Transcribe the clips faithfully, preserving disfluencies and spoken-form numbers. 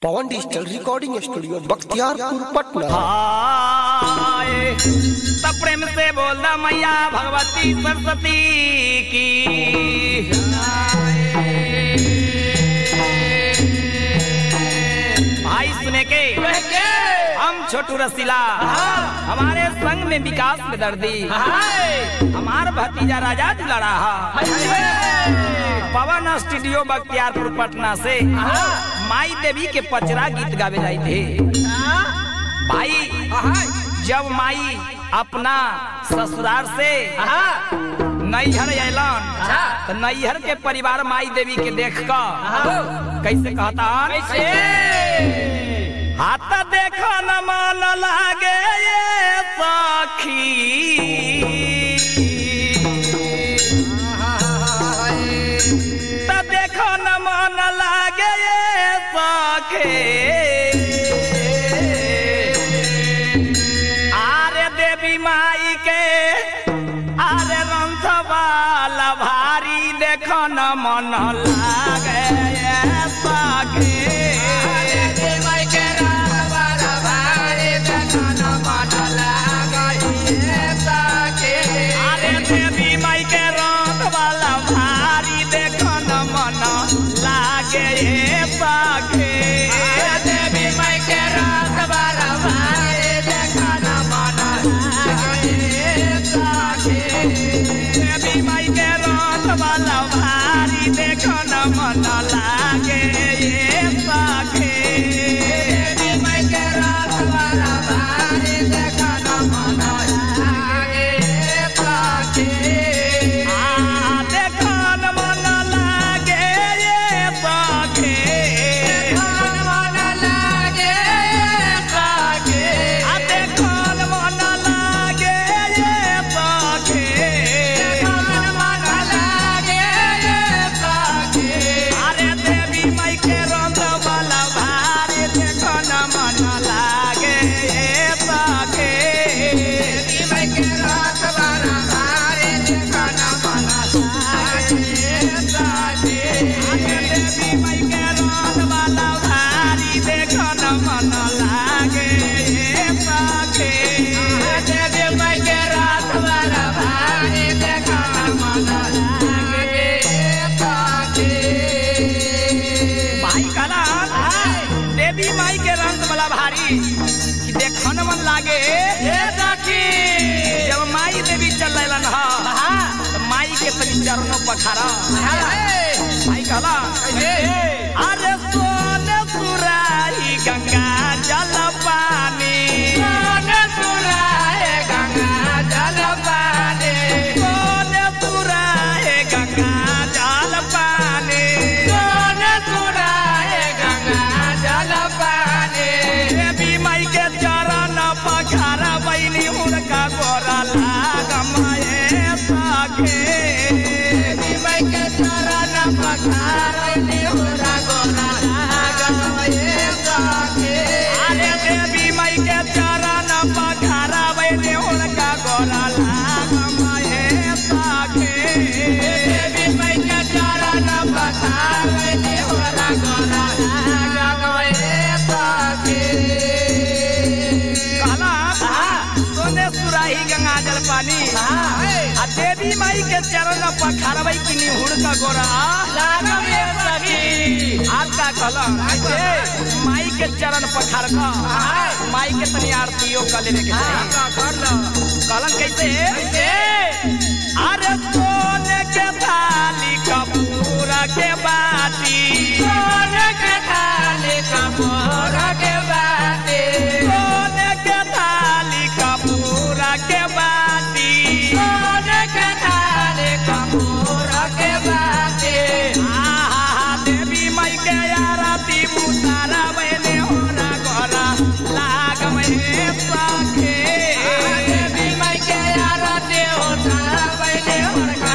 पवन digital recording studio Bakhtiyarpur Patna. तब प्रेम से बोलना मैया भगवती सरस्वती की। भाई सुने के हम छोटू रसीला हमारे संग में विकास में दर्दी हमार भतीजा राजा दुलारा पवन स्टूडियो बख्तियारपुर पटना से माई देवी के पचरा गीत गावे जाए थे। भाई जब माई अपना ससुराल से नैहर अलन तो नैहर के परिवार माई देवी के देख कर कैसे कहता कैसे हाथ देखो न मन लागे ये सखी देखो न मन लागे ये सखे आरे देवी माई के आरे रंथ वाला भारी देखो न मन लागे ये सखे लागे जब माई देवी चल तो माई के तनी चरणों पखारा भाई कहला अरे सोने सुराही गंगा जल पानी सोने सुराहे गंगा जल पानी सोने सुराहे गंगा जल पानी सोने सुराहे गंगा जल पानी देवी माई के पखारा बैली हुनका गोरा लागमाए सखे माई के चरण पखारा बैली हुनका गोरा लागमाए सखे अरे देवी माई के चरण पखारा बैली हुनका गोरा लागमाए सखे देवी माई के चरण पखारा बैली हुनका गोरा लागमाए सखे गंगा जल पानी आ देवी माई के चरण पखारबै की निहुर का गोरा लागमे सखी आपका कलम माई के चरण पखार का माई के तनी आरतियों का लेने के कलम कैसे अरे सोने के थाली कपूर के बाटी सोने के थाली कपूर के बाटी सोने के थाली कपूर के बाती सोने के थाली कपूर के बाती देवी माई के आरती मुतारा बने होना गोरा लाग में सखे देवी माई के आरती उतारा बने होना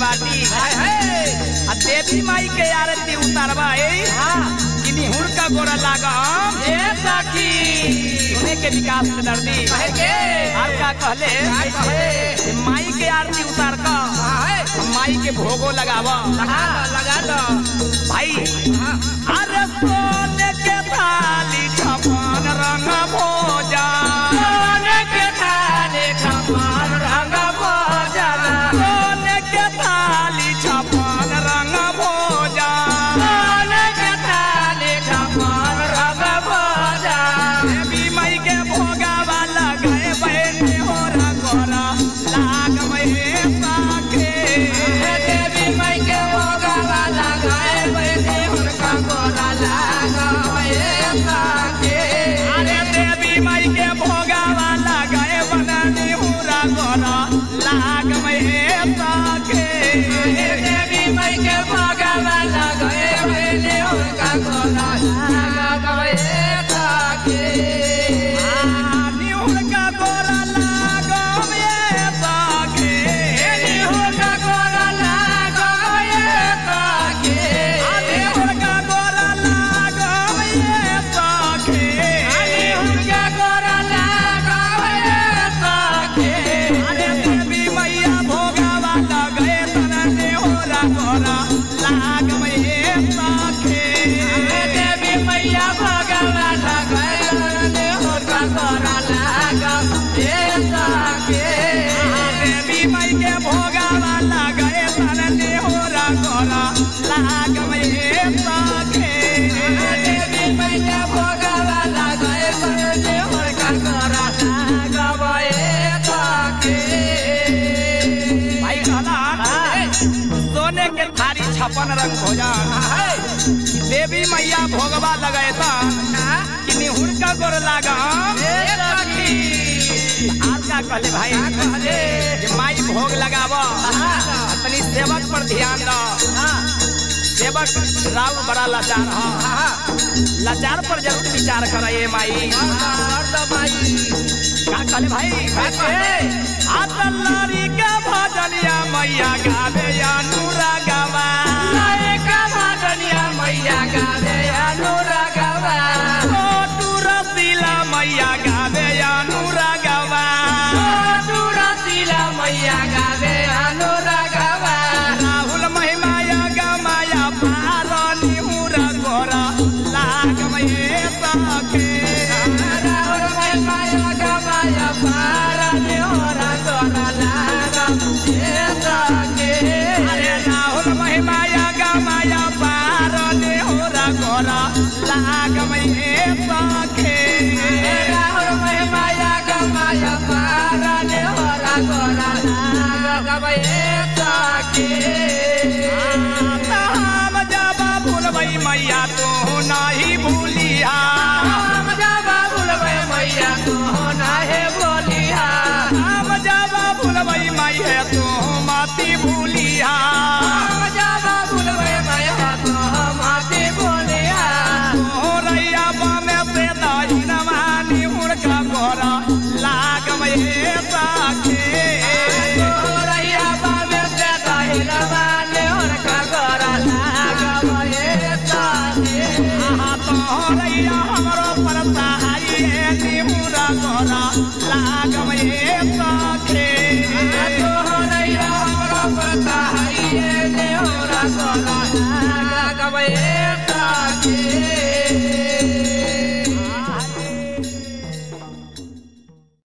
बाटी आ देवी माई के आरती उतारवा कि निहुर का गोरा लागम ए सखी सुने के विकास में दर्दी और का कहले माई के आरती उतार का माई के भोगो लगावा लगा दो भाई अरे सोने के थाली छपन रंग भोजा सोने के थाली छपन रंग भोजा सोने के थाली छपन रंग भोजा सोने के थाली छपन रंग भोजा देवी माई के भोगावा लगाए बैठे हो रंगोरा लाग में पाके देवी माई के भोगावा लगाए बैठे हो रंगोरा लाग में पाके अरे देवी माई के भोगावा लगाए बनानी हो रंगोरा लाग में पाके देवी माई के भोगावा लगाए बैठे हो रंगोरा लाग में पाके छपन रंग भोजा देवी मैया भोगवा लगाए कि निहुर का गोर लागा का कहले भाई कि माई भोग लगावा अपनी सेवक पर ध्यान दो सेवक राव बड़ा लाचार हो लाचार पर जरूर विचार करे माई का कहले भाई आतलारी का भजनिया मैया गावे अनुरागवा का भजनिया मैया गावे अनुरागवा ओ तुरसिला मैया गावे अनुरागवा ओ तुरसिला मैया गावे अनुरागवा राहुल महिमाया गमाया पारनी हुरा गोरा लाग मये सखे राहुल महिमाया गमाया पारनी हुरा गोरा लाग मये सखे अरे राहुल महिमाया गमाया पारनी हुरा गोरा लाग मये सखे राहुल महिमाया गमाया पारनी हुरा गोरा लाग मये सखे हम जब भूलबई मैया तो नहीं भूल